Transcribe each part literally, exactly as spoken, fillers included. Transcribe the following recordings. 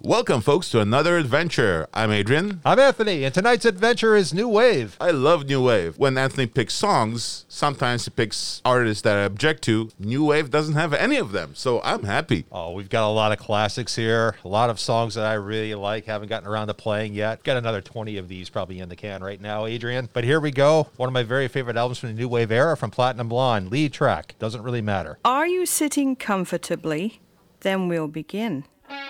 Welcome, folks, to another adventure. I'm Adrian. I'm Anthony, and tonight's adventure is New Wave. I love New Wave. When Anthony picks songs, sometimes he picks artists that I object to. New Wave doesn't have any of them, so I'm happy. Oh, we've got a lot of classics here, a lot of songs that I really like, haven't gotten around to playing yet. Got another twenty of these probably in the can right now, Adrian. But here we go. One of my very favorite albums from the New Wave era from Platinum Blonde, lead track, Doesn't Really Matter. Are you sitting comfortably? Then we'll begin.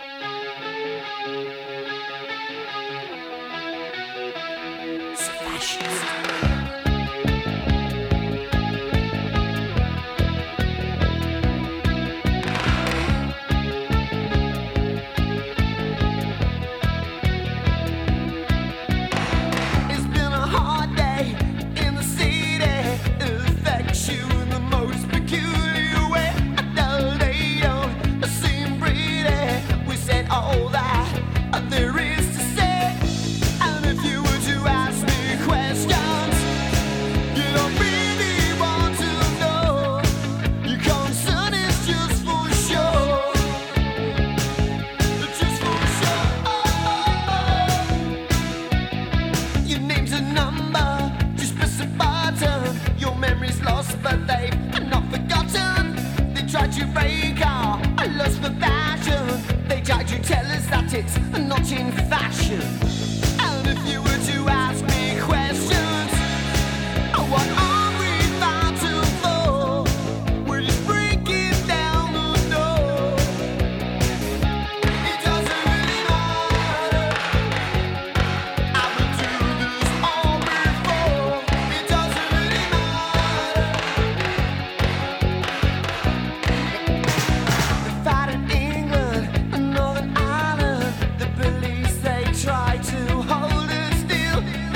It's not in fashion. And if you were to ask me questions, what are we fighting for? We're just breaking down the door. It doesn't really matter. I've been through this all before. It doesn't really matter. We fight in England and Northern Ireland. Try to hold it still.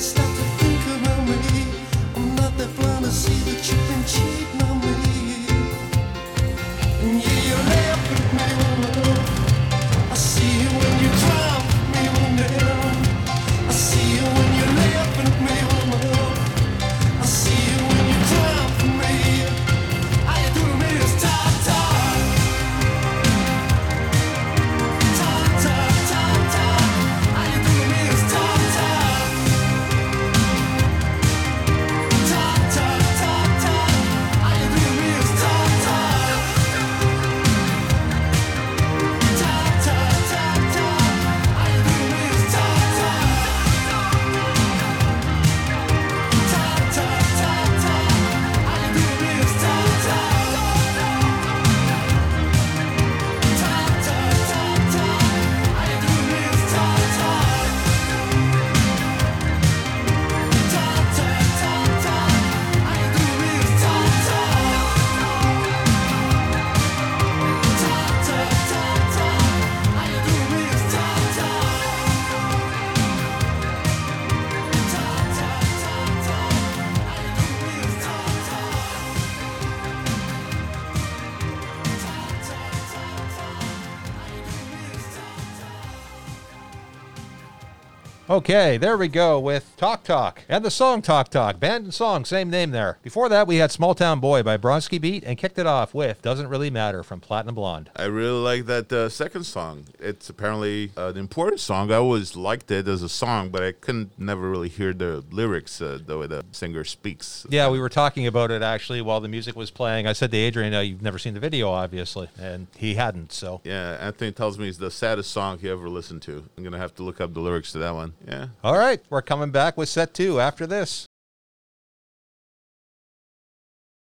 stop to think about me. I'm not that blind to see that you've been cheating on me. And yeah, you laugh at me, oh love. I see you when you cry with me, oh damn. I see you when you laugh at me, oh love. I see you when you cry for me. How you doing me is talk, talk. Talk, talk, talk, talk. How you doing me is talk, talk. Talk, talk, talk, talk. How you doing me is talk, talk. Talk, talk, talk, talk. How you doing me is talk, talk. Talk, talk, talk, talk. How you doing me is talk, talk. Talk, talk, talk, talk. How you doing me is talk, talk. Talk, talk, talk, talk. How you doing me is talk, talk. Talk, talk, talk, talk. How you doing me is talk, talk. Talk, talk, talk, talk. How you doing me is talk, talk. Talk, talk, talk, talk. How you doing me is talk, talk. Okay, there we go with Talk Talk and the song Talk Talk. Band and song, same name there. Before that, we had Small Town Boy by Bronski Beat and kicked it off with Doesn't Really Matter from Platinum Blonde. I really like that uh, second song. It's apparently uh, an important song. I always liked it as a song, but I couldn't never really hear the lyrics uh, the way the singer speaks. Yeah, we were talking about it actually while the music was playing. I said to Adrian, uh, you've never seen the video, obviously, and he hadn't, so. Yeah, Anthony tells me it's the saddest song he ever listened to. I'm going to have to look up the lyrics to that one. Yeah. All right, we're coming back with set two after this.